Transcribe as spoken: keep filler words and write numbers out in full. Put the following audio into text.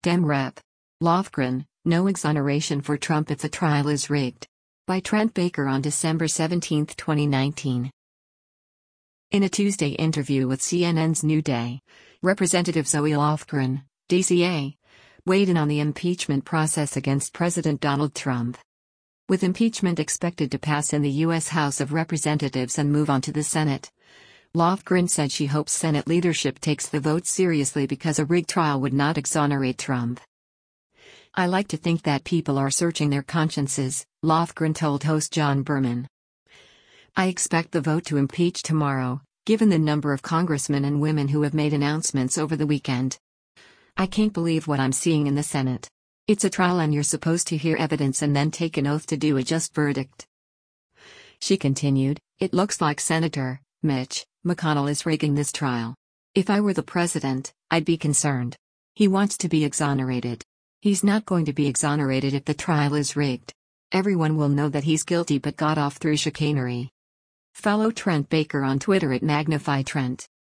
Dem Rep. Lofgren, no exoneration for Trump if the trial is rigged. By Trent Baker on December seventeenth, twenty nineteen. In a Tuesday interview with C N N's New Day, Representative Zoe Lofgren, D C A, weighed in on the impeachment process against President Donald Trump. With impeachment expected to pass in the U S House of Representatives and move on to the Senate, Lofgren said she hopes Senate leadership takes the vote seriously because a rigged trial would not exonerate Trump. "I like to think that people are searching their consciences," Lofgren told host John Berman. "I expect the vote to impeach tomorrow, given the number of congressmen and women who have made announcements over the weekend. I can't believe what I'm seeing in the Senate. It's a trial and you're supposed to hear evidence and then take an oath to do a just verdict." She continued, "It looks like Senator Mitch McConnell is rigging this trial. If I were the president, I'd be concerned. He wants to be exonerated. He's not going to be exonerated if the trial is rigged. Everyone will know that he's guilty but got off through chicanery." Follow Trent Baker on Twitter at Magnify Trent.